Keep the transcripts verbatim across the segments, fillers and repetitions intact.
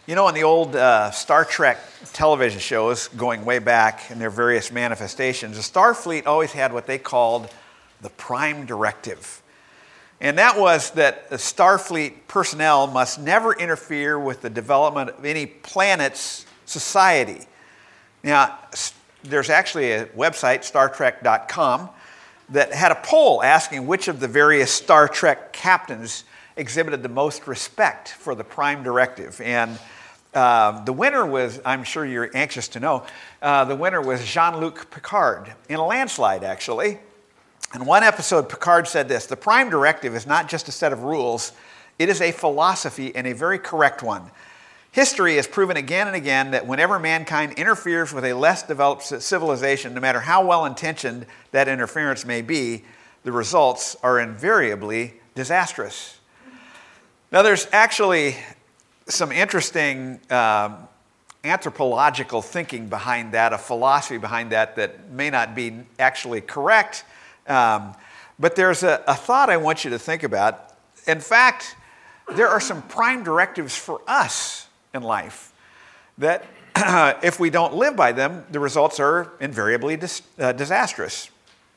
You know, in the old uh, Star Trek television shows, going way back in their various manifestations, the Starfleet always had what they called the Prime Directive. And that was that the Starfleet personnel must never interfere with the development of any planet's society. Now, there's actually a website, star trek dot com, that had a poll asking which of the various Star Trek captains exhibited the most respect for the Prime Directive. And uh, the winner was, I'm sure you're anxious to know, uh, the winner was Jean-Luc Picard, in a landslide, actually. In one episode, Picard said this: "The Prime Directive is not just a set of rules, it is a philosophy, and a very correct one. History has proven again and again that whenever mankind interferes with a less developed civilization, no matter how well-intentioned that interference may be, the results are invariably disastrous." Now, there's actually some interesting um, anthropological thinking behind that, a philosophy behind that that may not be actually correct. Um, but there's a, a thought I want you to think about. In fact, there are some prime directives for us in life that uh, if we don't live by them, the results are invariably dis- uh, disastrous.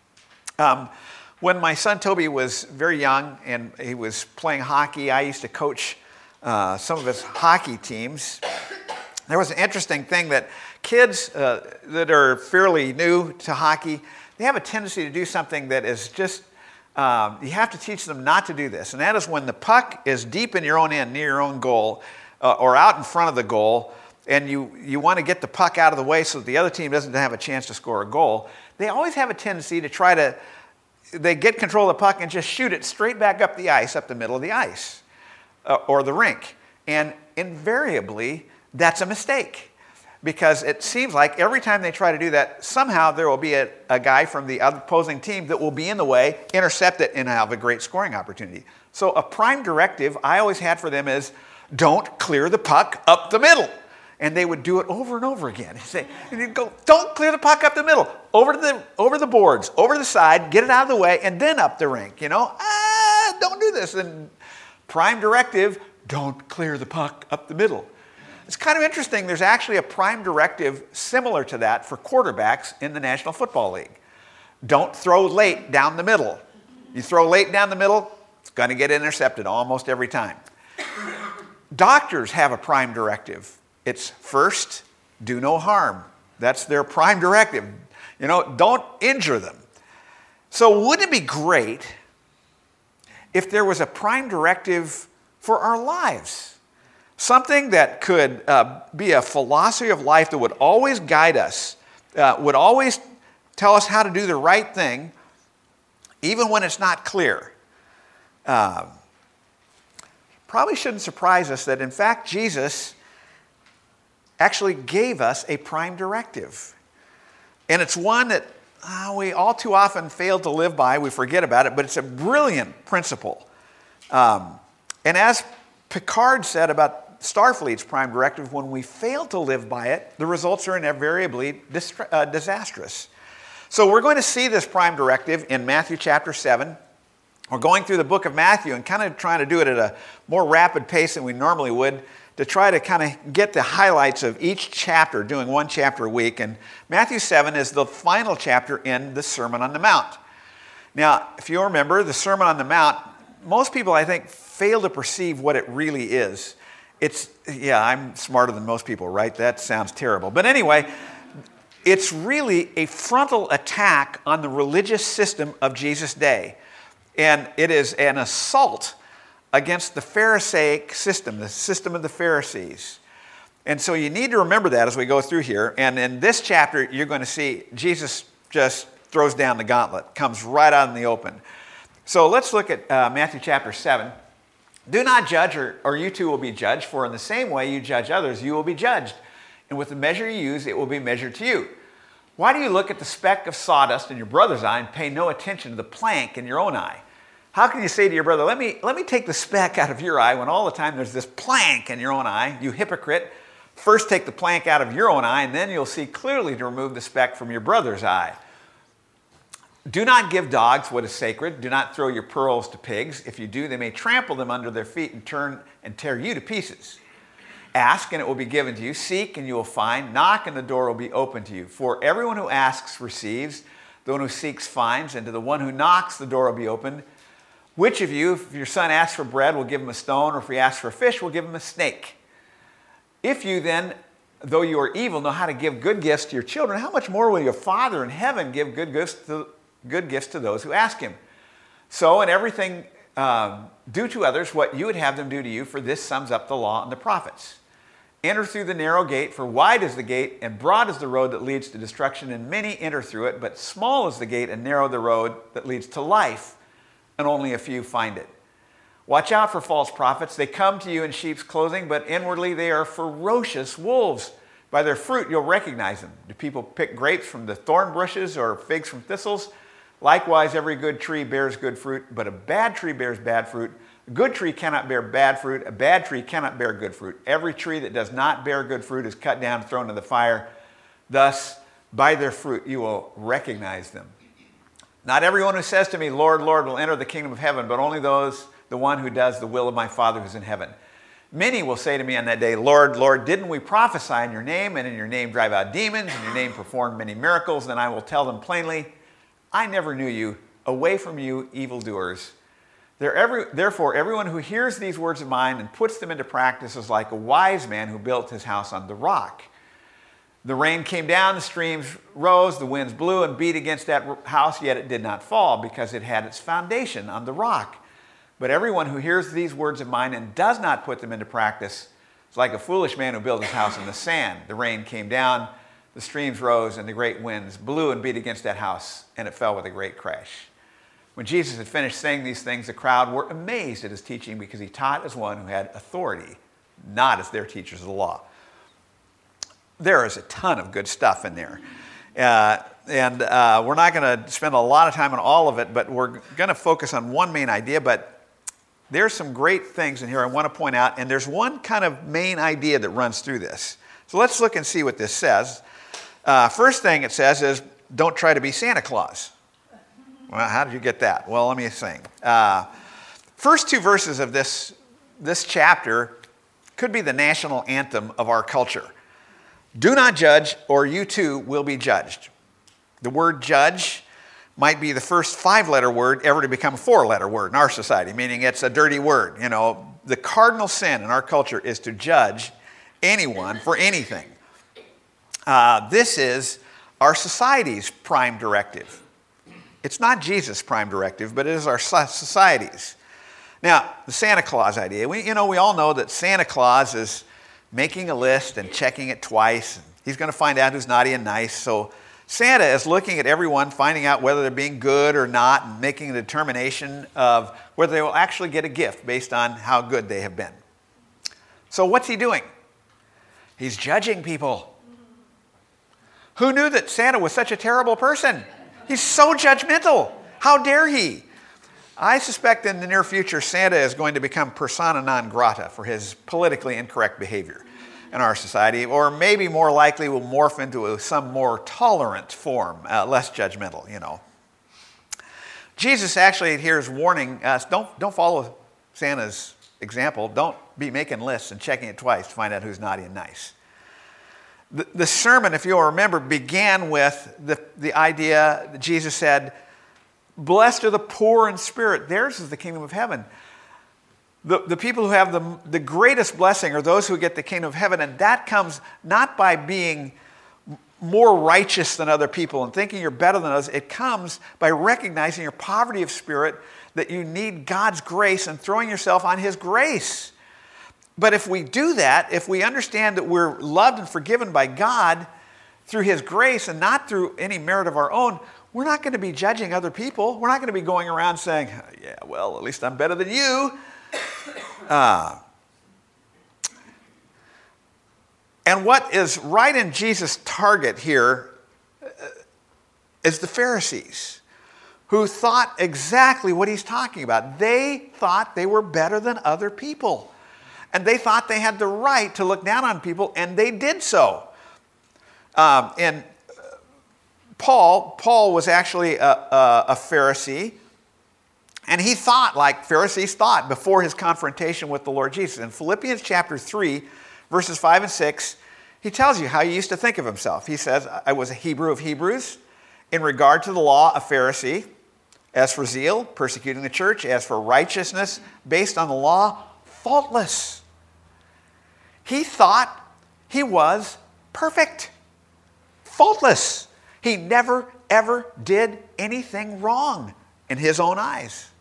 Um, when my son Toby was very young and he was playing hockey, I used to coach uh, some of his hockey teams. There was an interesting thing that kids uh, that are fairly new to hockey, they have a tendency to do something that is just, um, you have to teach them not to do this. And that is when the puck is deep in your own end, near your own goal, uh, or out in front of the goal, and you, you want to get the puck out of the way so that the other team doesn't have a chance to score a goal, they always have a tendency to try to, they get control of the puck and just shoot it straight back up the ice, up the middle of the ice, uh, or the rink. And invariably, that's a mistake. Because it seems like every time they try to do that, somehow there will be a, a guy from the opposing team that will be in the way, intercept it, and have a great scoring opportunity. So a prime directive I always had for them is, don't clear the puck up the middle. And they would do it over and over again. They'd say, and you'd go, don't clear the puck up the middle. Over to the over the boards, over to the side, get it out of the way, and then up the rink. You know, ah, don't do this. And prime directive, don't clear the puck up the middle. It's kind of interesting. There's actually a prime directive similar to that for quarterbacks in the National Football League. Don't throw late down the middle. You throw late down the middle, it's going to get intercepted almost every time. Doctors have a prime directive. It's first, do no harm. That's their prime directive. You know, don't injure them. So wouldn't it be great if there was a prime directive for our lives? Something that could uh, be a philosophy of life that would always guide us, uh, would always tell us how to do the right thing, even when it's not clear. Uh, probably shouldn't surprise us that, in fact, Jesus actually gave us a prime directive. And it's one that uh, we all too often fail to live by. We forget about it, but it's a brilliant principle. Um, and as Picard said about Starfleet's prime directive, when we fail to live by it, the results are invariably distra- uh, disastrous. So we're going to see this prime directive in Matthew chapter seven. We're going through the book of Matthew and kind of trying to do it at a more rapid pace than we normally would to try to kind of get the highlights of each chapter, doing one chapter a week. And Matthew seven is the final chapter in the Sermon on the Mount. Now, if you remember, the Sermon on the Mount, most people, I think, fail to perceive what it really is. It's, yeah, I'm smarter than most people, right? That sounds terrible. But anyway, it's really a frontal attack on the religious system of Jesus' day. And it is an assault against the Pharisaic system, the system of the Pharisees. And so you need to remember that as we go through here. And in this chapter, you're going to see Jesus just throws down the gauntlet, comes right out in the open. So let's look at uh, Matthew chapter seven. Do not judge, or, or you too will be judged, for in the same way you judge others, you will be judged. And with the measure you use, it will be measured to you. Why do you look at the speck of sawdust in your brother's eye and pay no attention to the plank in your own eye? How can you say to your brother, let me, let me take the speck out of your eye, when all the time there's this plank in your own eye? You hypocrite. First take the plank out of your own eye, and then you'll see clearly to remove the speck from your brother's eye. Do not give dogs what is sacred. Do not throw your pearls to pigs. If you do, they may trample them under their feet and turn and tear you to pieces. Ask, and it will be given to you. Seek, and you will find. Knock, and the door will be open to you. For everyone who asks receives. The one who seeks finds. And to the one who knocks, the door will be opened. Which of you, if your son asks for bread, will give him a stone? Or if he asks for a fish, will give him a snake? If you then, though you are evil, know how to give good gifts to your children, how much more will your Father in heaven give good gifts to, good gifts to those who ask him? So in everything, um, do to others what you would have them do to you, for this sums up the law and the prophets. Enter through the narrow gate, for wide is the gate, and broad is the road that leads to destruction, and many enter through it, but small is the gate, and narrow the road that leads to life, and only a few find it. Watch out for false prophets. They come to you in sheep's clothing, but inwardly they are ferocious wolves. By their fruit you'll recognize them. Do people pick grapes from the thorn bushes or figs from thistles? Likewise, every good tree bears good fruit, but a bad tree bears bad fruit. A good tree cannot bear bad fruit. A bad tree cannot bear good fruit. Every tree that does not bear good fruit is cut down and thrown into the fire. Thus, by their fruit you will recognize them. Not everyone who says to me, Lord, Lord, will enter the kingdom of heaven, but only those, the one who does the will of my Father who's in heaven. Many will say to me on that day, Lord, Lord, didn't we prophesy in your name, and in your name drive out demons, in your name perform many miracles? Then I will tell them plainly, I never knew you. Away from you, evildoers. Therefore, everyone who hears these words of mine and puts them into practice is like a wise man who built his house on the rock. The rain came down, the streams rose, the winds blew and beat against that house, yet it did not fall, because it had its foundation on the rock. But everyone who hears these words of mine and does not put them into practice is like a foolish man who built his house in the sand. The rain came down, the streams rose, and the great winds blew and beat against that house, and it fell with a great crash. When Jesus had finished saying these things, the crowd were amazed at his teaching, because he taught as one who had authority, not as their teachers of the law. There is a ton of good stuff in there. Uh, and uh, we're not going to spend a lot of time on all of it, but we're going to focus on one main idea. But there's some great things in here I want to point out, and there's one kind of main idea that runs through this. So let's look and see what this says. Uh, first thing it says is, don't try to be Santa Claus. Well, how did you get that? Well, let me sing. Uh, first two verses of this, this chapter could be the national anthem of our culture. Do not judge, or you too will be judged. The word judge might be the first five-letter word ever to become a four-letter word in our society, meaning it's a dirty word. You know, the cardinal sin in our culture is to judge anyone for anything. Uh, this is our society's prime directive. It's not Jesus' prime directive, but it is our society's. Now, the Santa Claus idea. We, you know, we all know that Santa Claus is making a list and checking it twice. He's going to find out who's naughty and nice. So Santa is looking at everyone, finding out whether they're being good or not, and making a determination of whether they will actually get a gift based on how good they have been. So what's he doing? He's judging people. Who knew that Santa was such a terrible person? He's so judgmental. How dare he? I suspect in the near future, Santa is going to become persona non grata for his politically incorrect behavior in our society, or maybe more likely will morph into a, some more tolerant form, uh, less judgmental, you know. Jesus actually here is warning us, don't, don't follow Santa's example. Don't be making lists and checking it twice to find out who's naughty and nice. The, the sermon, if you'll remember, began with the, the idea that Jesus said, blessed are the poor in spirit. Theirs is the kingdom of heaven. The, the people who have the, the greatest blessing are those who get the kingdom of heaven. And that comes not by being more righteous than other people and thinking you're better than others. It comes by recognizing your poverty of spirit, that you need God's grace and throwing yourself on his grace. But if we do that, if we understand that we're loved and forgiven by God through his grace and not through any merit of our own, we're not going to be judging other people. We're not going to be going around saying, yeah, well, at least I'm better than you. Uh, and what is right in Jesus' target here is the Pharisees, who thought exactly what he's talking about. They thought they were better than other people. And they thought they had the right to look down on people, and they did so. Um, and Paul, Paul was actually a, a, a Pharisee, and he thought like Pharisees thought before his confrontation with the Lord Jesus. In Philippians chapter three, verses five and six, he tells you how he used to think of himself. He says, I was a Hebrew of Hebrews. In regard to the law, a Pharisee. As for zeal, persecuting the church. As for righteousness, based on the law, faultless. He thought he was perfect. Faultless. He never, ever did anything wrong in his own eyes.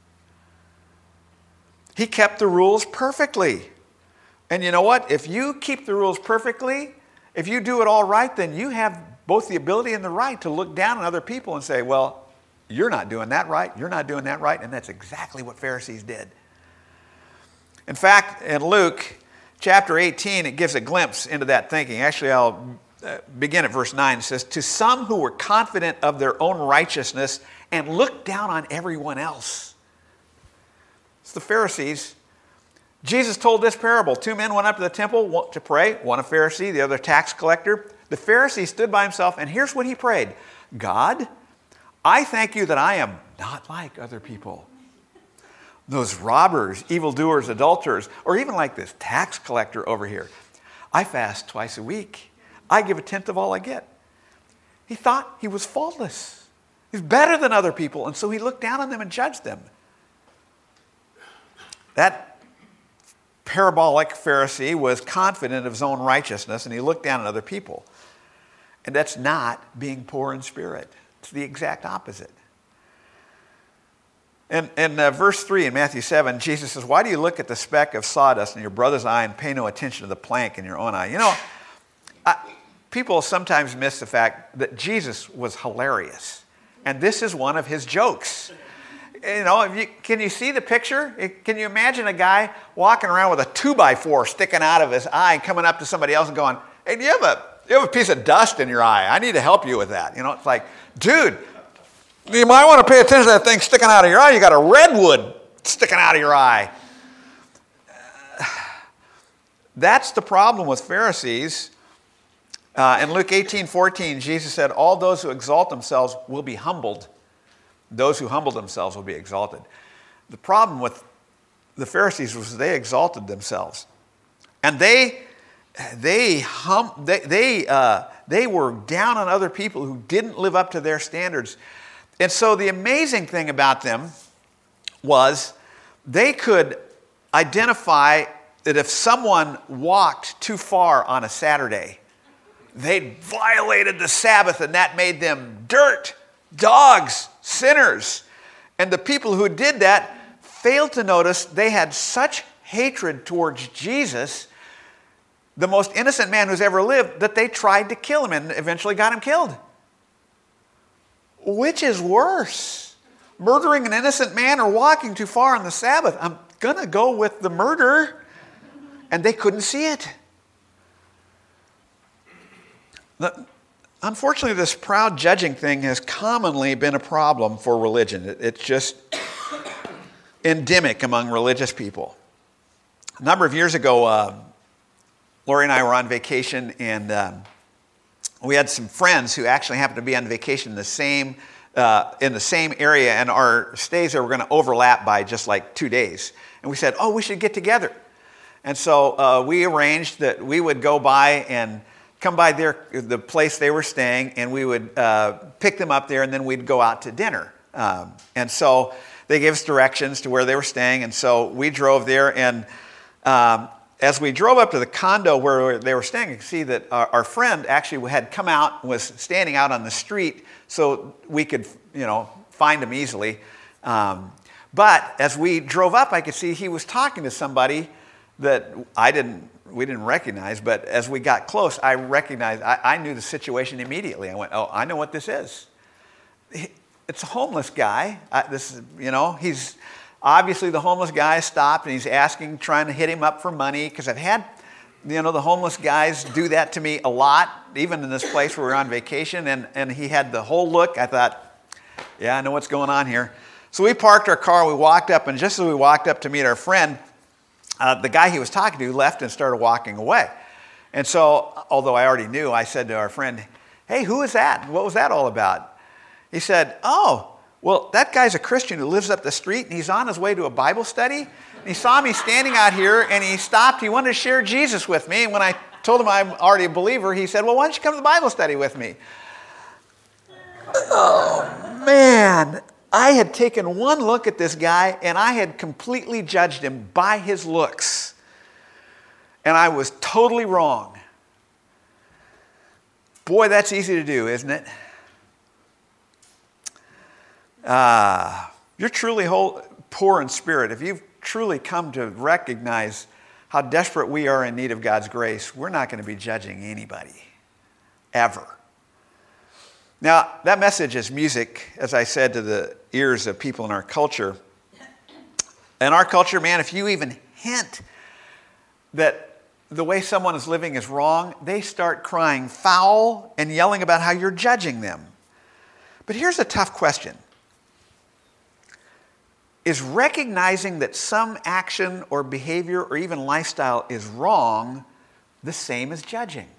He kept the rules perfectly. And you know what? If you keep the rules perfectly, if you do it all right, then you have both the ability and the right to look down on other people and say, well, you're not doing that right, you're not doing that right, and that's exactly what Pharisees did. In fact, in Luke chapter eighteen, it gives a glimpse into that thinking. Actually, I'll begin at verse nine. It says, to some who were confident of their own righteousness and looked down on everyone else. It's the Pharisees. Jesus told this parable. Two men went up to the temple to pray, one a Pharisee, the other a tax collector. The Pharisee stood by himself, and here's what he prayed. God, I thank you that I am not like other people. Those robbers, evildoers, adulterers, or even like this tax collector over here. I fast twice a week. I give a tenth of all I get. He thought he was faultless. He's better than other people, and so he looked down on them and judged them. That parabolic Pharisee was confident of his own righteousness, and he looked down on other people. And that's not being poor in spirit. It's the exact opposite. In, in uh, verse three in Matthew seven, Jesus says, why do you look at the speck of sawdust in your brother's eye and pay no attention to the plank in your own eye? You know, I, people sometimes miss the fact that Jesus was hilarious. And this is one of his jokes. You know, if you, can you see the picture? Can you imagine a guy walking around with a two by four sticking out of his eye and coming up to somebody else and going, hey, do you have a, you have a piece of dust in your eye? I need to help you with that. You know, it's like, dude, you might want to pay attention to that thing sticking out of your eye. You got a redwood sticking out of your eye. That's the problem with Pharisees. Uh, in Luke eighteen fourteen, Jesus said, all those who exalt themselves will be humbled. Those who humble themselves will be exalted. The problem with the Pharisees was they exalted themselves. And they they hum, they they, uh, they were down on other people who didn't live up to their standards. And so the amazing thing about them was they could identify that if someone walked too far on a Saturday, they violated the Sabbath, and that made them dirt, dogs, sinners. And the people who did that failed to notice they had such hatred towards Jesus, the most innocent man who's ever lived, that they tried to kill him and eventually got him killed. Which is worse? Murdering an innocent man or walking too far on the Sabbath? I'm going to go with the murder. And they couldn't see it. The, unfortunately, this proud judging thing has commonly been a problem for religion. It, it's just endemic among religious people. A number of years ago, uh, Lori and I were on vacation, and um, we had some friends who actually happened to be on vacation in the same uh, in the same area, and our stays there were going to overlap by just like two days. And we said, "Oh, we should get together." And so uh, we arranged that we would go by and come by their the place they were staying, and we would uh, pick them up there, and then we'd go out to dinner. Um, and so they gave us directions to where they were staying, and so we drove there. And um, as we drove up to the condo where they were staying, you could see that our, our friend actually had come out, was standing out on the street, so we could, you know, find him easily. Um, but as we drove up, I could see he was talking to somebody that I didn't, we didn't recognize, but as we got close, I recognized, I, I knew the situation immediately. I went, oh, I know what this is. It's a homeless guy. I, this is, you know, he's obviously the homeless guy stopped and he's asking, trying to hit him up for money, because I've had, you know, the homeless guys do that to me a lot, even in this place where we were on vacation, and, and he had the whole look. I thought, yeah, I know what's going on here. So we parked our car, we walked up, and just as we walked up to meet our friend, Uh, the guy he was talking to left and started walking away. And so, although I already knew, I said to our friend, hey, who is that? What was that all about? He said, oh, well, that guy's a Christian who lives up the street, and he's on his way to a Bible study, He saw me standing out here, and he stopped. He wanted to share Jesus with me. And when I told him I'm already a believer, he said, well, why don't you come to the Bible study with me? Oh, man. I had taken one look at this guy, and I had completely judged him by his looks. And I was totally wrong. Boy, that's easy to do, isn't it? Uh, you're truly whole, poor in spirit. If you've truly come to recognize how desperate we are in need of God's grace, we're not going to be judging anybody, ever. Now, that message is music, as I said, to the ears of people in our culture. In our culture, man, if you even hint that the way someone is living is wrong, they start crying foul and yelling about how you're judging them. But here's a tough question. Is recognizing that some action or behavior or even lifestyle is wrong the same as judging?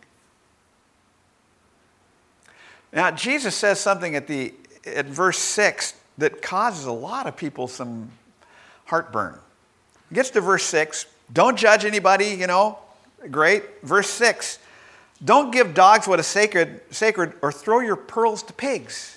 Now, Jesus says something at the at verse six that causes a lot of people some heartburn. He gets to verse six, don't judge anybody, you know, great. Verse six, don't give dogs what is sacred, sacred or throw your pearls to pigs.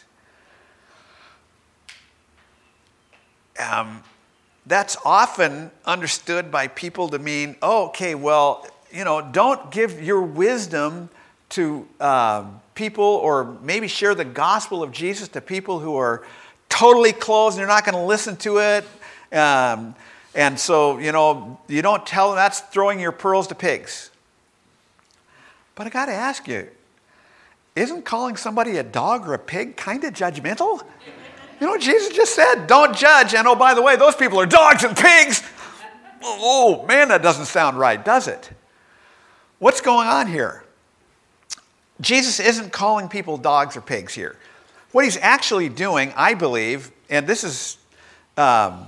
Um, that's often understood by people to mean, oh, okay, well, you know, don't give your wisdom to uh, people, or maybe share the gospel of Jesus to people who are totally closed and they're not going to listen to it. Um, and so, you know, you don't tell them, that's throwing your pearls to pigs. But I got to ask you, isn't calling somebody a dog or a pig kind of judgmental? You know, Jesus just said, don't judge. And oh, by the way, those people are dogs and pigs. Oh, man, that doesn't sound right, does it? What's going on here? Jesus isn't calling people dogs or pigs here. What he's actually doing, I believe, and this is, um,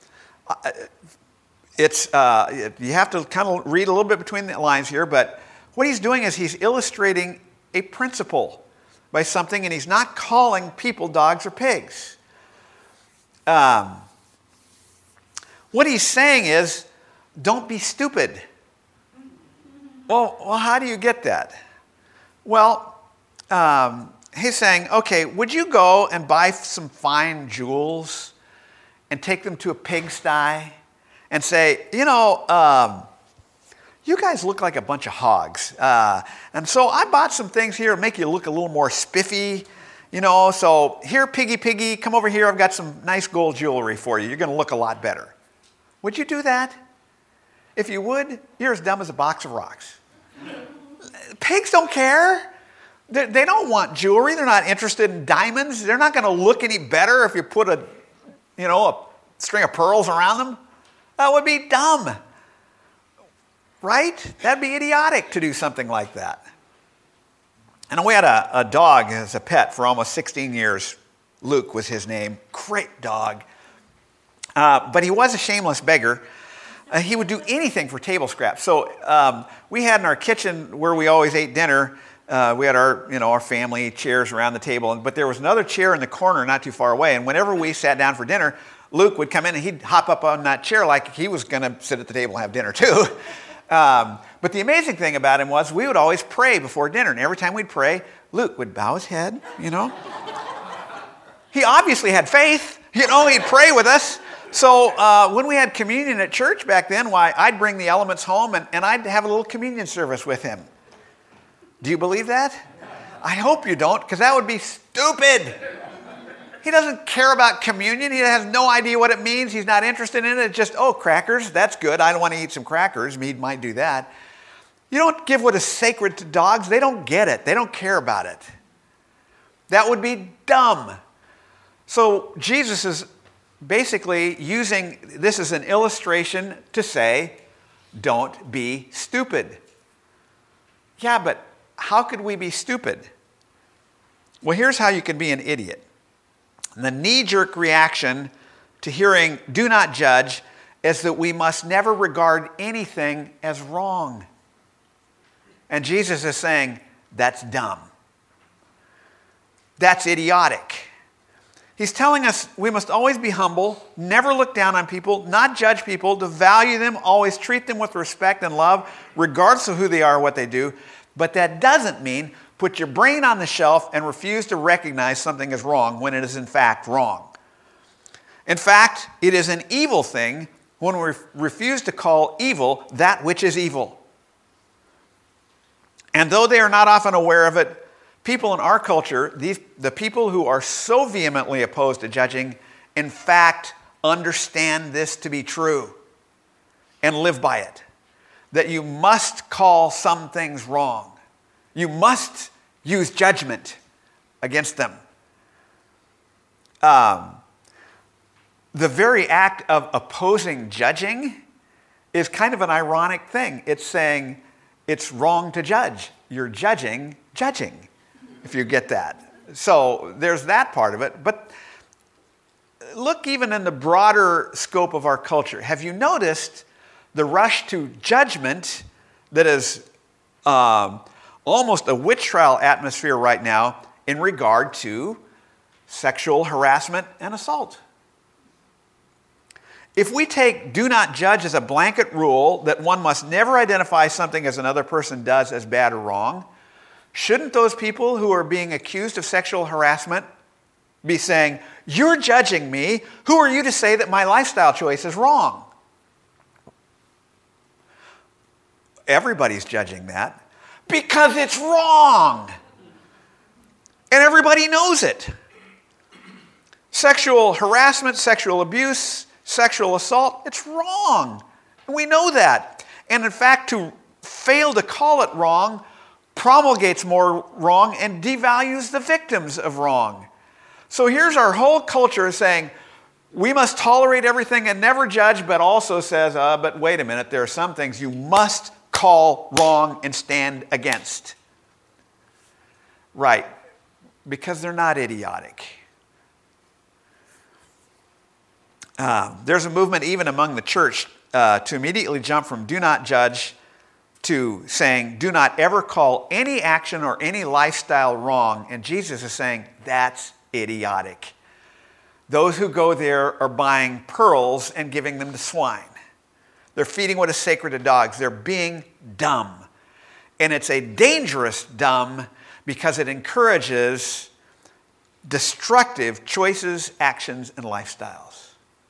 it's uh, you have to kind of read a little bit between the lines here, but what he's doing is he's illustrating a principle by something, and he's not calling people dogs or pigs. Um, what he's saying is, don't be stupid. Well, well, how do you get that? Well, um, he's saying, okay, would you go and buy some fine jewels and take them to a pigsty and say, you know, um, you guys look like a bunch of hogs. Uh, and so I bought some things here to make you look a little more spiffy. You know, so here, piggy, piggy, come over here. I've got some nice gold jewelry for you. You're going to look a lot better. Would you do that? If you would, you're as dumb as a box of rocks. Pigs don't care. They, they don't want jewelry. They're not interested in diamonds. They're not going to look any better if you put a, you know, a string of pearls around them. That would be dumb. Right? That'd be idiotic to do something like that. And we had a, a dog as a pet for almost sixteen years. Luke was his name. Great dog. Uh, but he was a shameless beggar. Uh, he would do anything for table scraps. So um, we had in our kitchen where we always ate dinner, uh, we had our, you know, our family chairs around the table. But there was another chair in the corner not too far away. And whenever we sat down for dinner, Luke would come in and he'd hop up on that chair like he was going to sit at the table and have dinner too. Um, but the amazing thing about him was we would always pray before dinner. And every time we'd pray, Luke would bow his head, you know. He obviously had faith. You know, he'd pray with us. So uh, when we had communion at church back then, why, I'd bring the elements home and, and I'd have a little communion service with him. Do you believe that? I hope you don't, because that would be stupid. He doesn't care about communion. He has no idea what it means. He's not interested in it. It's just, oh, crackers, that's good. I don't want to eat some crackers. He might do that. You don't give what is sacred to dogs. They don't get it. They don't care about it. That would be dumb. So Jesus is basically using this as an illustration to say, don't be stupid. Yeah, but how could we be stupid? Well, here's how you can be an idiot. The knee-jerk reaction to hearing "do not judge" is that we must never regard anything as wrong. And Jesus is saying, that's dumb. That's idiotic. He's telling us we must always be humble, never look down on people, not judge people, to value them, always treat them with respect and love, regardless of who they are or what they do. But that doesn't mean put your brain on the shelf and refuse to recognize something is wrong when it is in fact wrong. In fact, it is an evil thing when we refuse to call evil that which is evil. And though they are not often aware of it, people in our culture, these, the people who are so vehemently opposed to judging, in fact, understand this to be true and live by it. That you must call some things wrong. You must use judgment against them. Um, the very act of opposing judging is kind of an ironic thing. It's saying it's wrong to judge. You're judging judging, if you get that. So there's that part of it. But look even in the broader scope of our culture. Have you noticed the rush to judgment that is um, almost a witch trial atmosphere right now in regard to sexual harassment and assault? If we take do not judge as a blanket rule that one must never identify something as another person does as bad or wrong, shouldn't those people who are being accused of sexual harassment be saying, you're judging me, who are you to say that my lifestyle choice is wrong? Everybody's judging that because it's wrong. And everybody knows it. Sexual harassment, sexual abuse, sexual assault, it's wrong. And we know that. And in fact, to fail to call it wrong promulgates more wrong and devalues the victims of wrong. So here's our whole culture saying, we must tolerate everything and never judge, but also says, uh, but wait a minute, there are some things you must call wrong and stand against. Right, because they're not idiotic. Uh, there's a movement even among the church uh, to immediately jump from do not judge to saying do not ever call any action or any lifestyle wrong. And Jesus is saying that's idiotic. Those who go there are buying pearls and giving them to swine. They're feeding what is sacred to dogs. They're being dumb. And it's a dangerous dumb because it encourages destructive choices, actions, and lifestyles.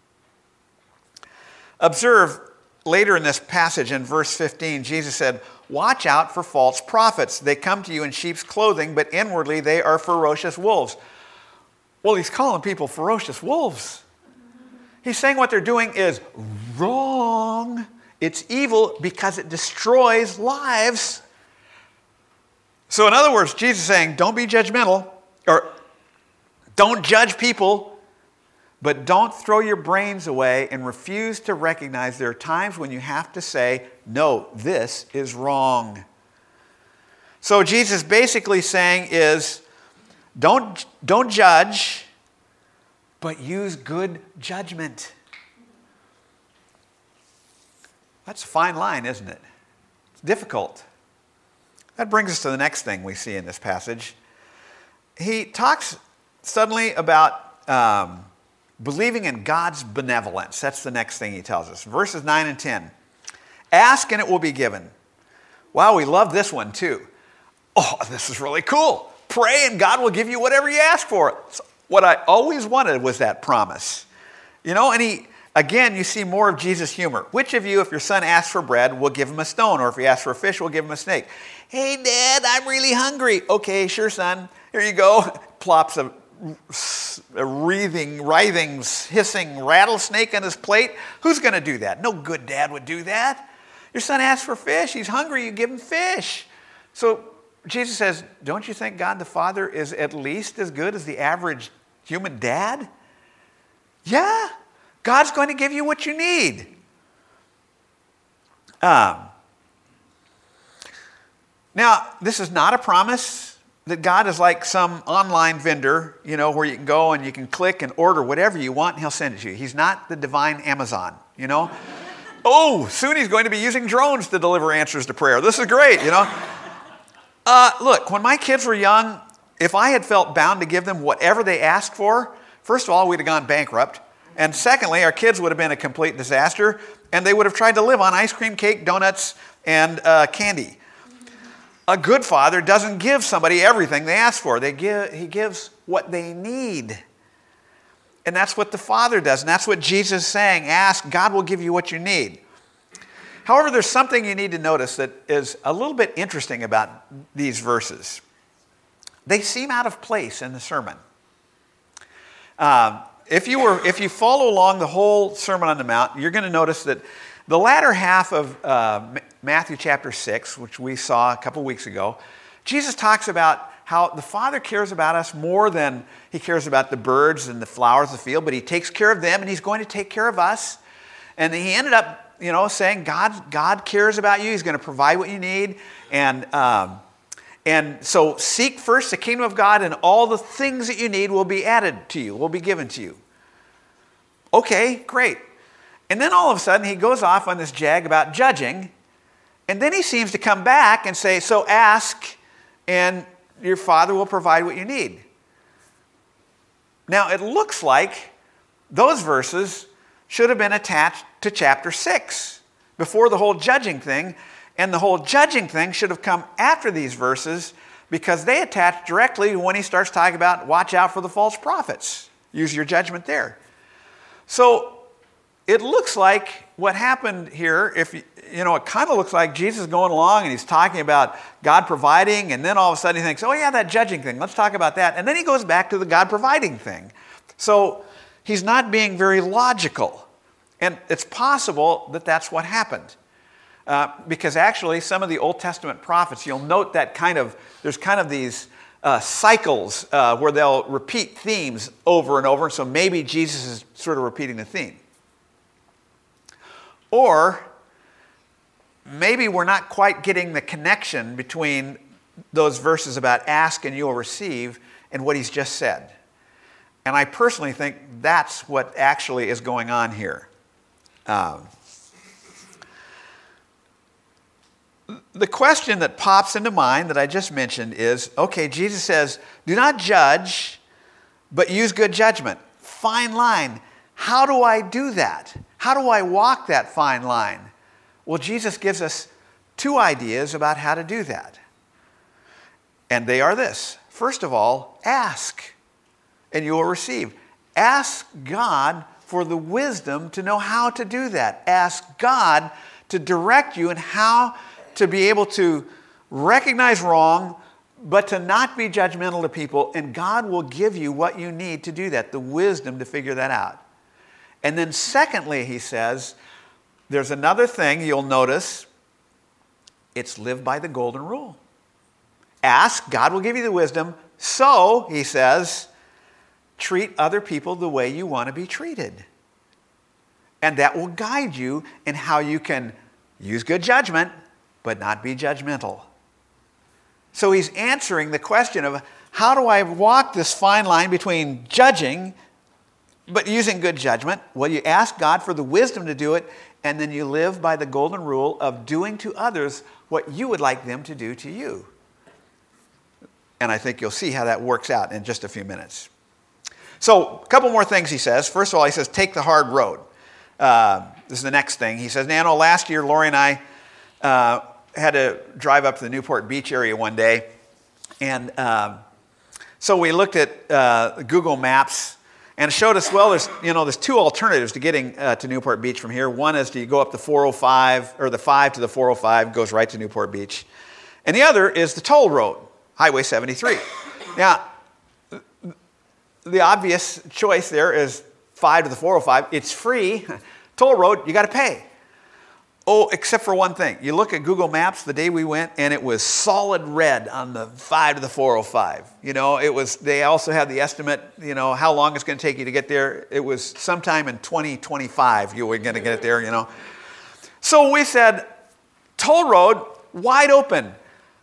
Observe later in this passage in verse fifteen, Jesus said, watch out for false prophets. They come to you in sheep's clothing, but inwardly they are ferocious wolves. Well, he's calling people ferocious wolves. He's saying what they're doing is wrong. It's evil because it destroys lives. So in other words, Jesus is saying, don't be judgmental, or don't judge people, but don't throw your brains away and refuse to recognize there are times when you have to say, no, this is wrong. So Jesus basically saying is, don't, don't judge, but use good judgment. That's a fine line, isn't it? It's difficult. That brings us to the next thing we see in this passage. He talks suddenly about um, believing in God's benevolence. That's the next thing he tells us. Verses nine and ten. Ask and it will be given. Wow, we love this one too. Oh, this is really cool. Pray and God will give you whatever you ask for. So what I always wanted was that promise. You know, and he, again, you see more of Jesus' humor. Which of you, if your son asks for bread, will give him a stone? Or if he asks for a fish, will give him a snake? Hey, Dad, I'm really hungry. Okay, sure, son. Here you go. Plops a, a wreathing, writhing, hissing rattlesnake on his plate. Who's going to do that? No good dad would do that. Your son asks for fish. He's hungry. You give him fish. So Jesus says, don't you think God the Father is at least as good as the average human dad? Yeah. God's going to give you what you need. Um, now, this is not a promise that God is like some online vendor, you know, where you can go and you can click and order whatever you want and he'll send it to you. He's not the divine Amazon, you know. Oh, soon he's going to be using drones to deliver answers to prayer. This is great, you know. Uh, look, when my kids were young, if I had felt bound to give them whatever they asked for, First of all, we'd have gone bankrupt. And secondly, our kids would have been a complete disaster, and they would have tried to live on ice cream, cake, donuts, and uh, candy. A good father doesn't give somebody everything they ask for. They give, he gives what they need. And that's what the Father does. And that's what Jesus is saying. Ask, God will give you what you need. However, there's something you need to notice that is a little bit interesting about these verses. They seem out of place in the sermon. Um, if you were, if you follow along the whole Sermon on the Mount, you're going to notice that the latter half of uh, Matthew chapter six, which we saw a couple weeks ago, Jesus talks about how the Father cares about us more than he cares about the birds and the flowers of the field, but he takes care of them and he's going to take care of us. And he ended up, you know, saying God, God cares about you. He's going to provide what you need. And, um, and so seek first the kingdom of God, and all the things that you need will be added to you, will be given to you. Okay, great. And then all of a sudden he goes off on this jag about judging. And then he seems to come back and say, so ask and your Father will provide what you need. Now, it looks like those verses should have been attached to chapter six before the whole judging thing. And the whole judging thing should have come after these verses, because they attach directly to when he starts talking about watch out for the false prophets. Use your judgment there. So it looks like what happened here, if you, you know, it kind of looks like Jesus going along and he's talking about God providing, and then all of a sudden he thinks, oh yeah, that judging thing, let's talk about that. And then he goes back to the God providing thing. So he's not being very logical. And it's possible that that's what happened. Uh, because actually some of the Old Testament prophets, you'll note that kind of, there's kind of these uh, cycles uh, where they'll repeat themes over and over. So maybe Jesus is sort of repeating the theme. Or maybe we're not quite getting the connection between those verses about ask and you will receive and what he's just said. And I personally think that's what actually is going on here. Um, the question that pops into mind that I just mentioned is, okay, Jesus says, do not judge, but use good judgment. Fine line. How do I do that? How do I walk that fine line? Well, Jesus gives us two ideas about how to do that. And they are this. First of all, ask, and you will receive. Ask God for the wisdom to know how to do that. Ask God to direct you in how to be able to recognize wrong, but to not be judgmental to people. And God will give you what you need to do that, the wisdom to figure that out. And then secondly, he says, there's another thing you'll notice. It's live by the golden rule. Ask, God will give you the wisdom. So, he says, treat other people the way you want to be treated. And that will guide you in how you can use good judgment, but not be judgmental. So he's answering the question of, how do I walk this fine line between judging but using good judgment? Well, you ask God for the wisdom to do it, and then you live by the golden rule of doing to others what you would like them to do to you. And I think you'll see how that works out in just a few minutes. So, a couple more things he says. First of all, he says, take the hard road. Uh, this is the next thing. He says, Nano, last year, Lori and I uh, had to drive up to the Newport Beach area one day. And um, so we looked at uh, Google Maps, and it showed us, well, there's, you know, there's two alternatives to getting uh, to Newport Beach from here. One is to go up the four oh five, or the five to the four oh five, goes right to Newport Beach. And the other is the toll road, Highway seventy-three. Now, the obvious choice there is five to the four oh five. It's free. Toll road, you got to pay. Oh, except for one thing. You look at Google Maps the day we went, and it was solid red on the five to the four oh five. You know, it was. They also had the estimate, you know, how long it's going to take you to get there. It was sometime in twenty twenty-five you were going to get it there, you know. So we said, toll road, wide open.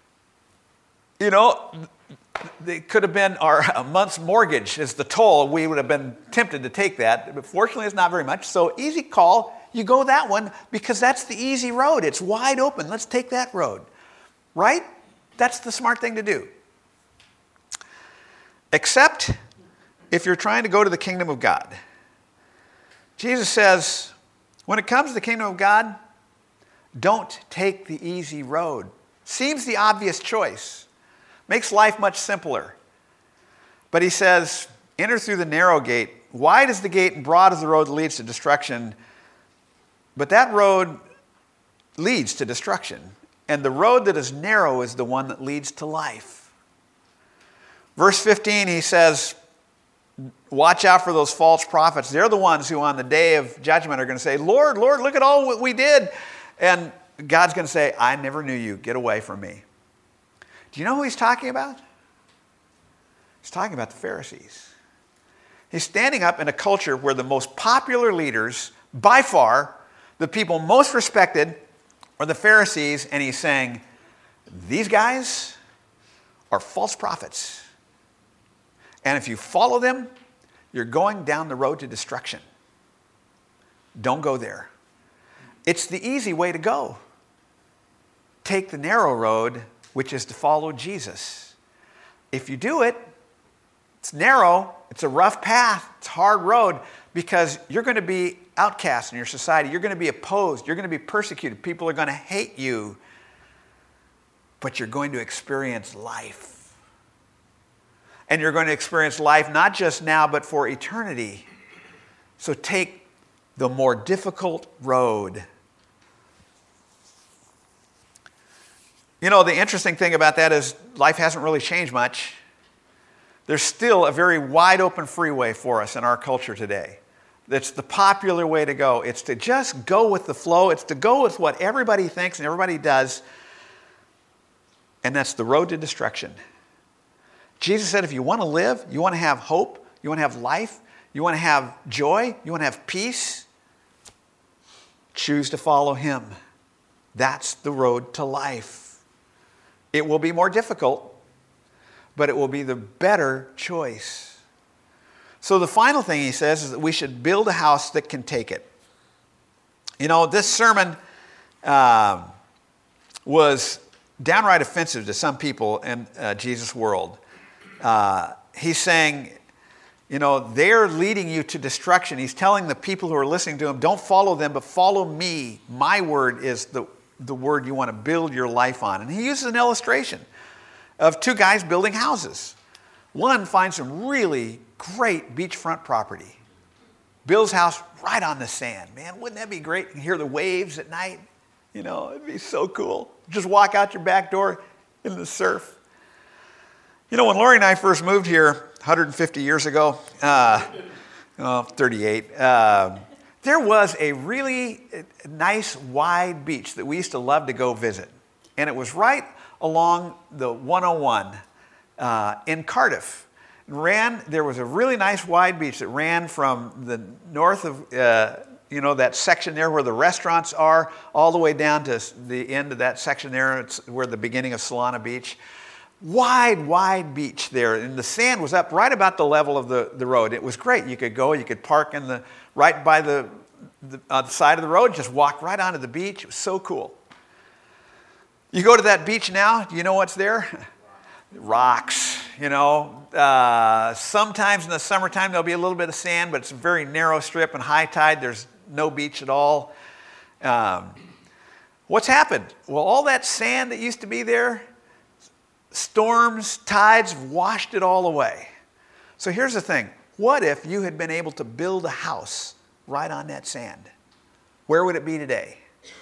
You know, it could have been our a month's mortgage as the toll. We would have been tempted to take that. But fortunately, it's not very much. So easy call. You go that one because that's the easy road. It's wide open. Let's take that road. Right? That's the smart thing to do. Except if you're trying to go to the kingdom of God. Jesus says, when it comes to the kingdom of God, don't take the easy road. Seems the obvious choice. Makes life much simpler. But he says, enter through the narrow gate. Wide is the gate and broad is the road that leads to destruction. But that road leads to destruction. And the road that is narrow is the one that leads to life. Verse fifteen, he says, watch out for those false prophets. They're the ones who on the day of judgment are going to say, Lord, Lord, look at all what we did. And God's going to say, I never knew you. Get away from me. Do you know who he's talking about? He's talking about the Pharisees. He's standing up in a culture where the most popular leaders, by far, the people most respected, are the Pharisees, and he's saying, these guys are false prophets. And if you follow them, you're going down the road to destruction. Don't go there. It's the easy way to go. Take the narrow road, which is to follow Jesus. If you do it, it's narrow, it's a rough path, it's a hard road, because you're going to be outcast in your society. You're going to be opposed. You're going to be persecuted. People are going to hate you. But you're going to experience life. And you're going to experience life not just now, but for eternity. So take the more difficult road. You know, the interesting thing about that is life hasn't really changed much. There's still a very wide open freeway for us in our culture today. It's the popular way to go. It's to just go with the flow. It's to go with what everybody thinks and everybody does. And that's the road to destruction. Jesus said, if you want to live, you want to have hope, you want to have life, you want to have joy, you want to have peace, choose to follow him. That's the road to life. It will be more difficult, but it will be the better choice. So the final thing he says is that we should build a house that can take it. You know, this sermon uh, was downright offensive to some people in uh, Jesus' world. Uh, he's saying, you know, they're leading you to destruction. He's telling the people who are listening to him, don't follow them, but follow me. My word is the, the word you want to build your life on. And he uses an illustration of two guys building houses. One finds some really great beachfront property. Builds house right on the sand. Man, wouldn't that be great? You can hear the waves at night. You know, it'd be so cool. Just walk out your back door in the surf. You know, when Lori and I first moved here one hundred fifty years ago, uh, oh, thirty-eight, uh, there was a really nice wide beach that we used to love to go visit. And it was right along the one oh one uh, in Cardiff. Ran, there was a really nice wide beach that ran from the north of, uh, you know, that section there where the restaurants are, all the way down to the end of that section there. It's where the beginning of Solana Beach. Wide, wide beach there. And the sand was up right about the level of the, the road. It was great. You could go, you could park in the right by the, the, uh, the side of the road, just walk right onto the beach. It was so cool. You go to that beach now, do you know what's there? Rocks, you know. Uh, sometimes in the summertime there'll be a little bit of sand, but it's a very narrow strip, and high tide there's no beach at all. Um, what's happened? Well, all that sand that used to be there, storms, tides washed it all away. So here's the thing. What if you had been able to build a house right on that sand? Where would it be today?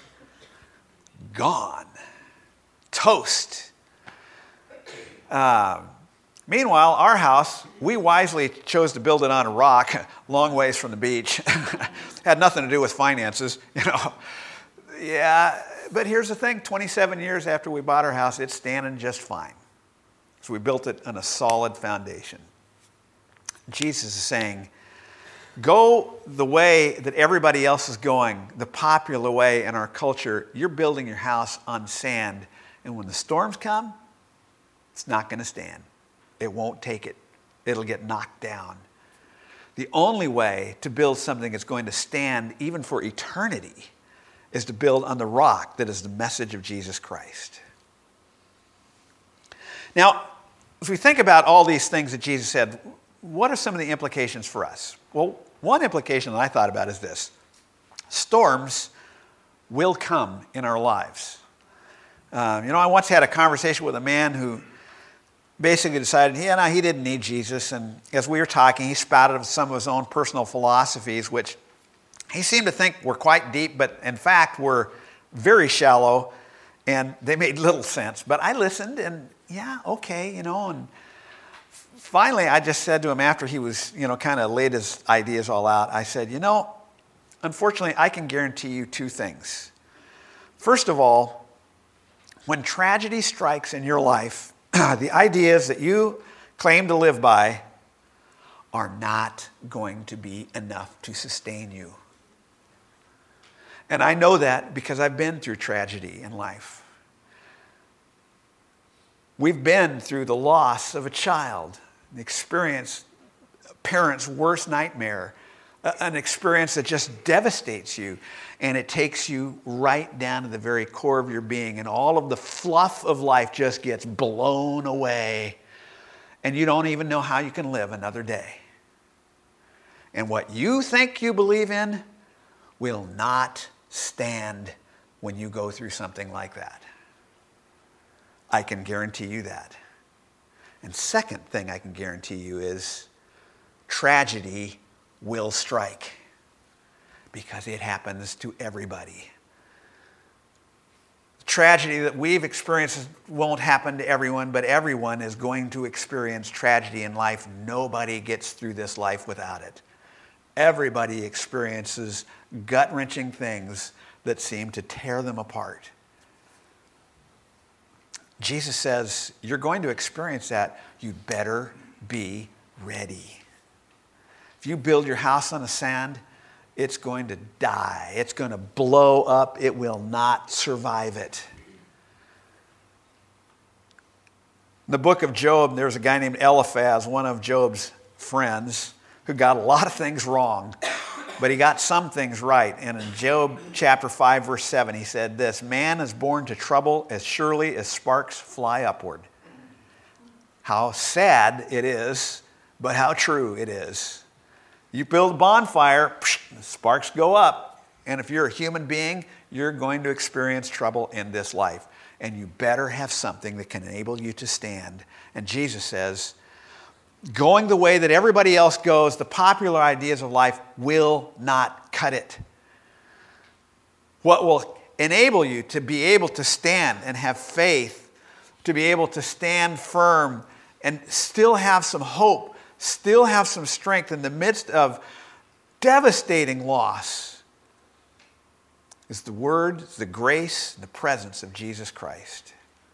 Gone. Toast. Uh, meanwhile, our house, we wisely chose to build it on a rock, long ways from the beach. Had nothing to do with finances, you know. Yeah, but here's the thing. twenty-seven years after we bought our house, it's standing just fine. So we built it on a solid foundation. Jesus is saying, go the way that everybody else is going, the popular way in our culture. You're building your house on sand. And when the storms come, it's not going to stand. It won't take it. It'll get knocked down. The only way to build something that's going to stand even for eternity is to build on the rock that is the message of Jesus Christ. Now, as we think about all these things that Jesus said, what are some of the implications for us? Well, one implication that I thought about is this. Storms will come in our lives. Uh, you know, I once had a conversation with a man who basically decided, yeah, no, he didn't need Jesus. And as we were talking, he spouted some of his own personal philosophies, which he seemed to think were quite deep, but in fact were very shallow, and they made little sense. But I listened, and yeah, okay, you know, and finally I just said to him after he was, you know, kind of laid his ideas all out, I said, you know, unfortunately, I can guarantee you two things. First of all, when tragedy strikes in your life, the ideas that you claim to live by are not going to be enough to sustain you. And I know that because I've been through tragedy in life. We've been through the loss of a child, the experience, a parent's worst nightmare, an experience that just devastates you, and it takes you right down to the very core of your being, and all of the fluff of life just gets blown away, and you don't even know how you can live another day. And what you think you believe in will not stand when you go through something like that. I can guarantee you that. And second thing I can guarantee you is tragedy will strike, because it happens to everybody. The tragedy that we've experienced won't happen to everyone, but everyone is going to experience tragedy in life. Nobody gets through this life without it. Everybody experiences gut-wrenching things that seem to tear them apart. Jesus says, you're going to experience that. You better be ready. If you build your house on the sand, it's going to die. It's going to blow up. It will not survive it. In the book of Job, there's a guy named Eliphaz, one of Job's friends, who got a lot of things wrong, but he got some things right. And in Job chapter five, verse seven, he said this, man is born to trouble as surely as sparks fly upward. How sad it is, but how true it is. You build a bonfire, the sparks go up. And if you're a human being, you're going to experience trouble in this life. And you better have something that can enable you to stand. And Jesus says, going the way that everybody else goes, the popular ideas of life will not cut it. What will enable you to be able to stand and have faith, to be able to stand firm and still have some hope, still have some strength in the midst of devastating loss, is the word, the grace, the presence of Jesus Christ.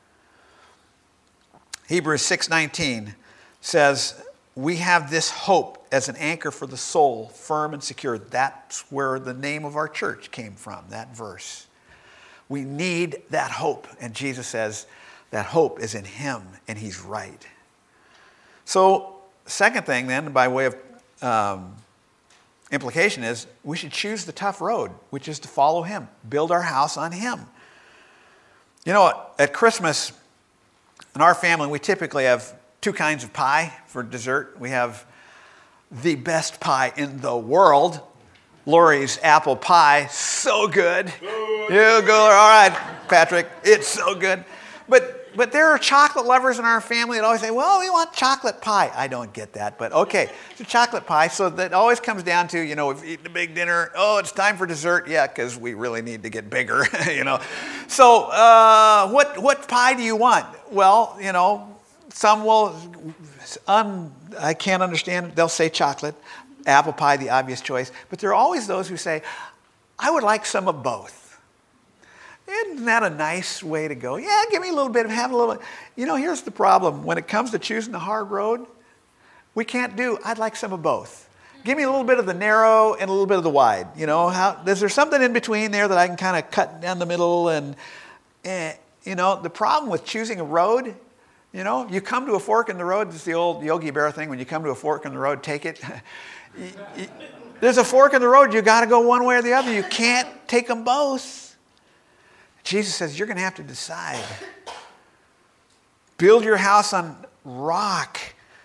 Hebrews six nineteen says, we have this hope as an anchor for the soul, firm and secure. That's where the name of our church came from, that verse. We need that hope. And Jesus says that hope is in him, and he's right. So, second thing then, by way of um, implication, is we should choose the tough road, which is to follow him, build our house on him. You know, at Christmas, in our family, we typically have two kinds of pie for dessert. We have the best pie in the world, Lori's apple pie, so good. You go, all right, Patrick, it's so good. But but there are chocolate lovers in our family that always say, well, we want chocolate pie. I don't get that, but okay, it's a chocolate pie. So that always comes down to, you know, we've eaten a big dinner. Oh, it's time for dessert. Yeah, because we really need to get bigger, you know. So uh, what what pie do you want? Well, you know, some will, um, I can't understand it. They'll say chocolate, apple pie, the obvious choice. But there are always those who say, I would like some of both. Isn't that a nice way to go? Yeah, give me a little bit of, have a little. You know, here's the problem. When it comes to choosing the hard road, we can't do, I'd like some of both. Give me a little bit of the narrow and a little bit of the wide. You know, how, is there something in between there that I can kind of cut down the middle? And, eh, you know, the problem with choosing a road, you know, you come to a fork in the road. It's the old Yogi Bear thing. When you come to a fork in the road, take it. There's a fork in the road. You got to go one way or the other. You can't take them both. Jesus says, you're going to have to decide. Build your house on rock.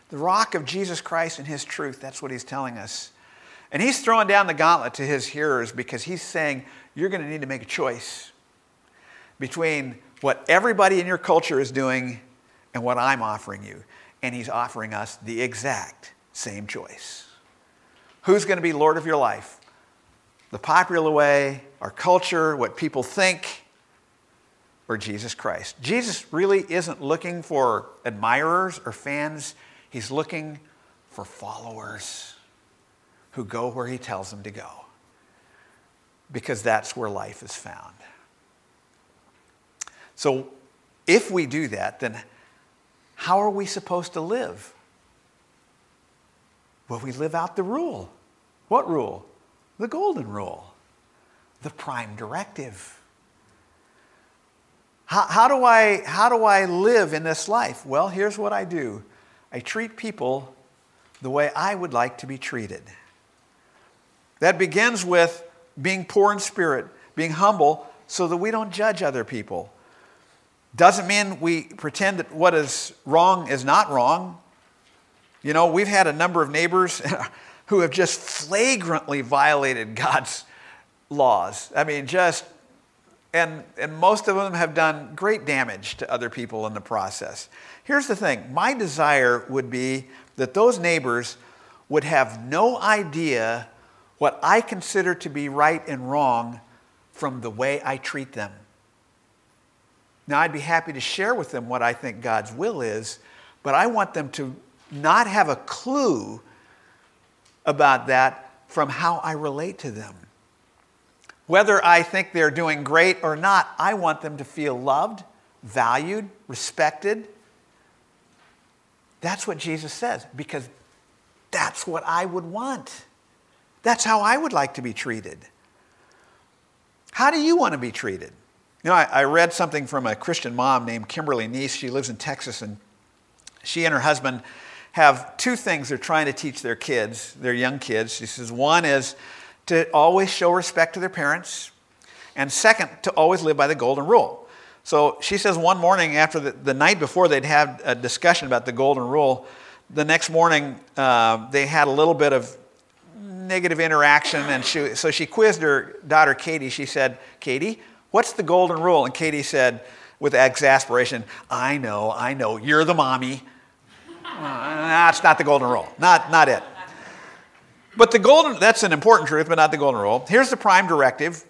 The rock of Jesus Christ and his truth. That's what he's telling us. And he's throwing down the gauntlet to his hearers because he's saying, you're going to need to make a choice between what everybody in your culture is doing and what I'm offering you. And he's offering us the exact same choice. Who's going to be Lord of your life? The popular way, our culture, what people think, or Jesus Christ? Jesus really isn't looking for admirers or fans. He's looking for followers who go where he tells them to go, because that's where life is found. So if we do that, then how are we supposed to live? Well, we live out the rule. What rule? The golden rule, the prime directive. How, how do I, how do I live in this life? Well, here's what I do. I treat people the way I would like to be treated. That begins with being poor in spirit, being humble so that we don't judge other people. Doesn't mean we pretend that what is wrong is not wrong. You know, we've had a number of neighbors who have just flagrantly violated God's laws. I mean, just, and, and most of them have done great damage to other people in the process. Here's the thing. My desire would be that those neighbors would have no idea what I consider to be right and wrong from the way I treat them. Now, I'd be happy to share with them what I think God's will is, but I want them to not have a clue about that from how I relate to them. Whether I think they're doing great or not, I want them to feel loved, valued, respected. That's what Jesus says, because that's what I would want. That's how I would like to be treated. How do you want to be treated? You know, I, I read something from a Christian mom named Kimberly Neese. She lives in Texas, and she and her husband have two things they're trying to teach their kids, their young kids. She says one is to always show respect to their parents, and second, to always live by the golden rule. So she says one morning after the, the night before they'd had a discussion about the golden rule, the next morning uh, they had a little bit of negative interaction, and she, so she quizzed her daughter Katie. She said, Katie, what's the golden rule? And Katie said with exasperation, I know, I know, you're the mommy. Uh, that's not the golden rule. Not, not it. But the golden, that's an important truth, but not the golden rule. Here's the prime directive.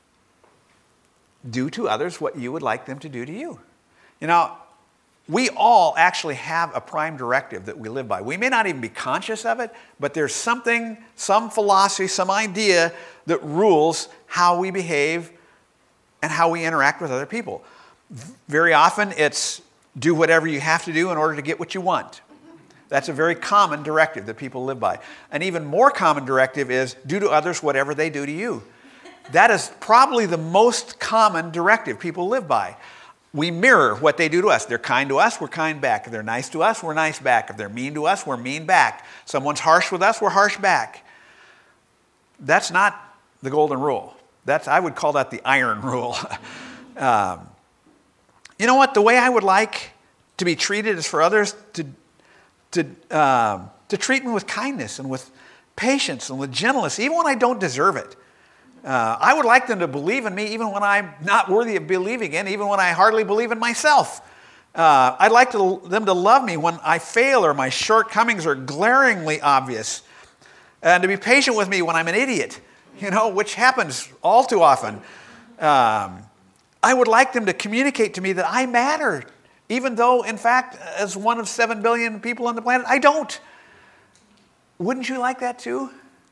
Do to others what you would like them to do to you. You know, we all actually have a prime directive that we live by. We may not even be conscious of it, but there's something, some philosophy, some idea that rules how we behave and how we interact with other people. Very often it's do whatever you have to do in order to get what you want. That's a very common directive that people live by. An even more common directive is do to others whatever they do to you. That is probably the most common directive people live by. We mirror what they do to us. They're kind to us, we're kind back. If they're nice to us, we're nice back. If they're mean to us, we're mean back. Someone's harsh with us, we're harsh back. That's not the golden rule. That's, I would call that the iron rule. um, you know what? The way I would like to be treated is for others to, to, um, to treat me with kindness and with patience and with gentleness, even when I don't deserve it. Uh, I would like them to believe in me even when I'm not worthy of believing in, even when I hardly believe in myself. Uh, I'd like to, them to love me when I fail or my shortcomings are glaringly obvious, and to be patient with me when I'm an idiot, you know, which happens all too often. Um, I would like them to communicate to me that I matter, even though, in fact, as one of seven billion people on the planet, I don't. Wouldn't you like that too?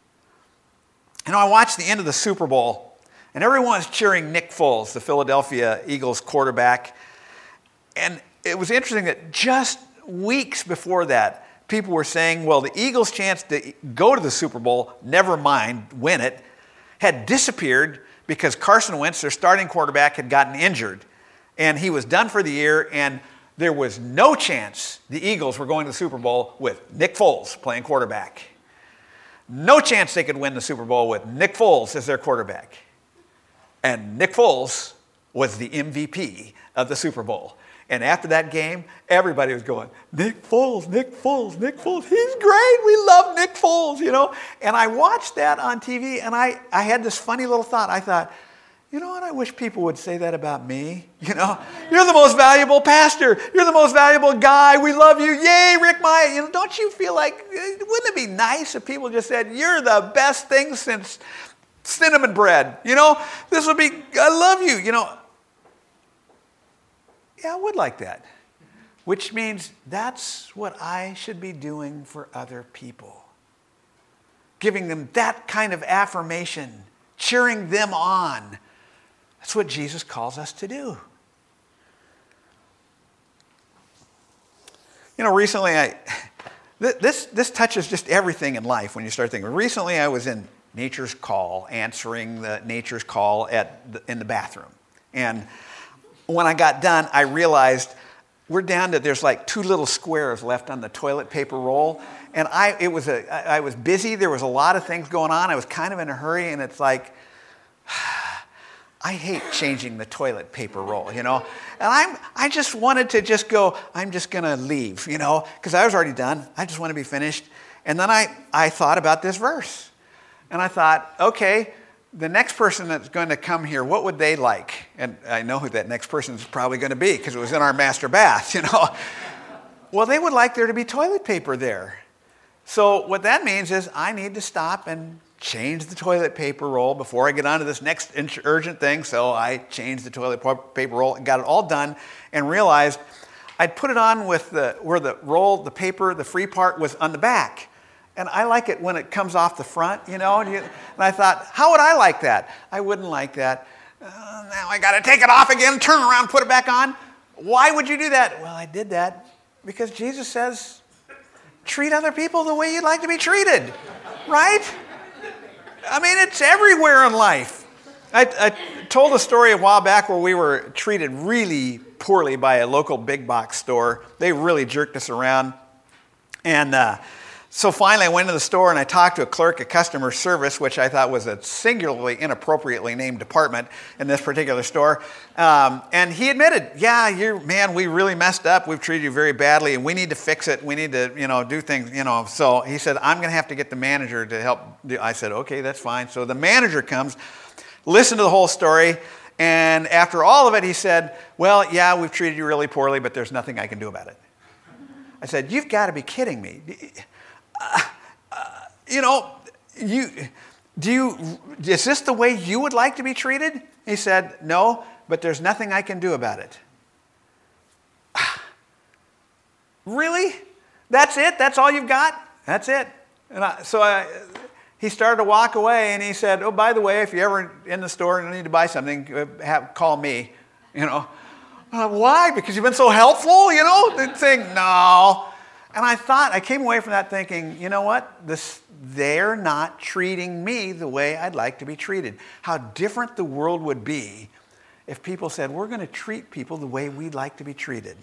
You know, I watched the end of the Super Bowl, and everyone's cheering Nick Foles, the Philadelphia Eagles quarterback. And it was interesting that just weeks before that, people were saying, well, the Eagles' chance to go to the Super Bowl, never mind win it, had disappeared because Carson Wentz, their starting quarterback, had gotten injured. And he was done for the year, and there was no chance the Eagles were going to the Super Bowl with Nick Foles playing quarterback. No chance they could win the Super Bowl with Nick Foles as their quarterback. And Nick Foles was the M V P of the Super Bowl. And after that game, everybody was going, Nick Foles, Nick Foles, Nick Foles. He's great. We love Nick Foles, you know. And I watched that on T V, and I, I had this funny little thought. I thought, you know what? I wish people would say that about me. You know, you're the most valuable pastor. You're the most valuable guy. We love you. Yay, Rick Maya. You know, don't you feel like, wouldn't it be nice if people just said, you're the best thing since cinnamon bread? You know, this would be, I love you, you know. Yeah, I would like that. Which means that's what I should be doing for other people. Giving them that kind of affirmation, cheering them on. That's what Jesus calls us to do. You know, recently I, this, this touches just everything in life when you start thinking. Recently I was in Nature's Call, answering the Nature's Call at the, in the bathroom. And when I got done, I realized we're down to, there's like two little squares left on the toilet paper roll. And I, it was a, I was busy. There was a lot of things going on. I was kind of in a hurry, and it's like, I hate changing the toilet paper roll, you know. And I'm, I just wanted to just go, I'm just going to leave, you know, because I was already done. I just want to be finished. And then I, I thought about this verse. And I thought, okay, the next person that's going to come here, what would they like? And I know who that next person is probably going to be because it was in our master bath, you know. Well, they would like there to be toilet paper there. So what that means is I need to stop and change the toilet paper roll before I get on to this next urgent thing. So I changed the toilet paper roll and got it all done and realized I'd put it on with the where the roll, the paper, the free part was on the back. And I like it when it comes off the front, you know. And, you, and I thought, how would I like that? I wouldn't like that. Uh, now I got to take it off again, turn around, put it back on. Why would you do that? Well, I did that because Jesus says, treat other people the way you'd like to be treated, right? I mean, it's everywhere in life. I, I told a story a while back where we were treated really poorly by a local big box store. They really jerked us around. And uh, so finally I went to the store and I talked to a clerk at customer service, which I thought was a singularly inappropriately named department in this particular store. Um, and he admitted, yeah, you're, man, we really messed up. We've treated you very badly and we need to fix it. We need to, you know, do things, you know. So he said, I'm going to have to get the manager to help do. I said, okay, that's fine. So the manager comes, listened to the whole story. And after all of it, he said, well, yeah, we've treated you really poorly, but there's nothing I can do about it. I said, you've got to be kidding me. Uh, uh, you know, you do you is this the way you would like to be treated? He said, no, but there's nothing I can do about it. Really? That's it? That's all you've got? That's it. And I, so I, he started to walk away, and he said, oh, by the way, if you're ever in the store and you need to buy something, have, call me, you know. Uh, why? Because you've been so helpful, you know? They'd saying, no. And I thought, I came away from that thinking, you know what? This, they're not treating me the way I'd like to be treated. How different the world would be if people said, we're going to treat people the way we'd like to be treated.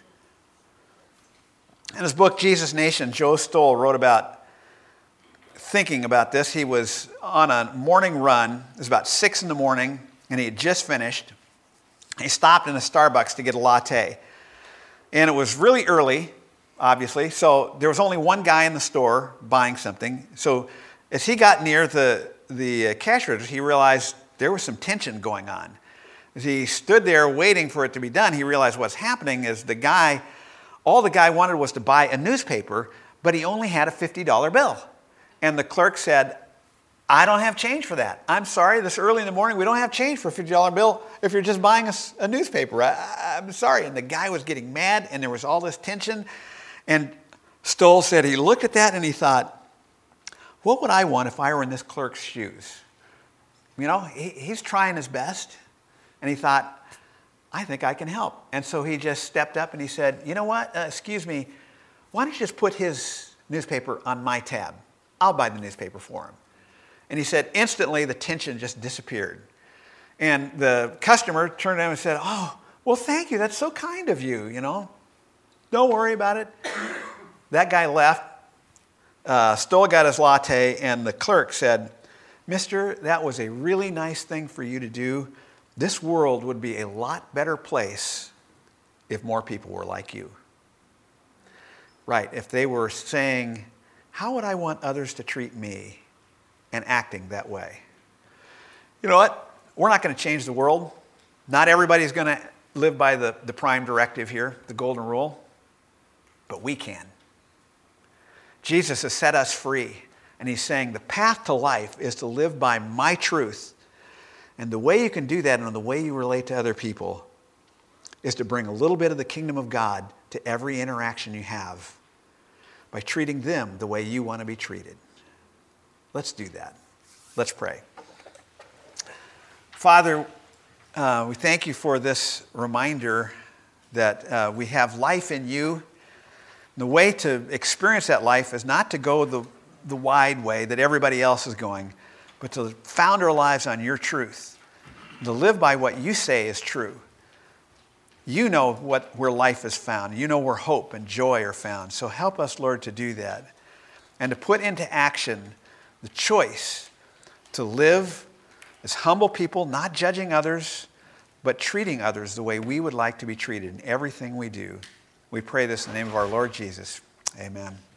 In his book, Jesus Nation, Joe Stoll wrote about thinking about this. He was on a morning run. It was about six in the morning, and he had just finished. He stopped in a Starbucks to get a latte. And it was really early, obviously, so there was only one guy in the store buying something. So as he got near the, the cash register, he realized there was some tension going on. As he stood there waiting for it to be done, he realized what's happening is the guy, all the guy wanted was to buy a newspaper, but he only had a fifty dollar bill. And the clerk said, I don't have change for that. I'm sorry, this early in the morning, we don't have change for a fifty dollar bill if you're just buying a, a newspaper. I, I, I'm sorry. And the guy was getting mad, and there was all this tension. And Stoll said he looked at that and he thought, what would I want if I were in this clerk's shoes? You know, he, he's trying his best. And he thought, I think I can help. And so he just stepped up and he said, you know what, uh, excuse me, why don't you just put his newspaper on my tab? I'll buy the newspaper for him. And he said, instantly the tension just disappeared. And the customer turned to him and said, oh, well, thank you. That's so kind of you, you know. Don't worry about it. That guy left. Uh, Stoll got his latte, and the clerk said, mister, that was a really nice thing for you to do. This world would be a lot better place if more people were like you. Right, if they were saying, how would I want others to treat me, and acting that way. You know what? We're not going to change the world. Not everybody's going to live by the, the prime directive here, the golden rule, but we can. Jesus has set us free, and he's saying the path to life is to live by my truth. And the way you can do that and the way you relate to other people is to bring a little bit of the kingdom of God to every interaction you have by treating them the way you want to be treated. Let's do that. Let's pray. Father, uh, we thank you for this reminder that uh, we have life in you. The way to experience that life is not to go the, the wide way that everybody else is going, but to found our lives on your truth, to live by what you say is true. You know what, where life is found. You know where hope and joy are found. So help us, Lord, to do that and to put into action the choice to live as humble people, not judging others, but treating others the way we would like to be treated in everything we do. We pray this in the name of our Lord Jesus. Amen.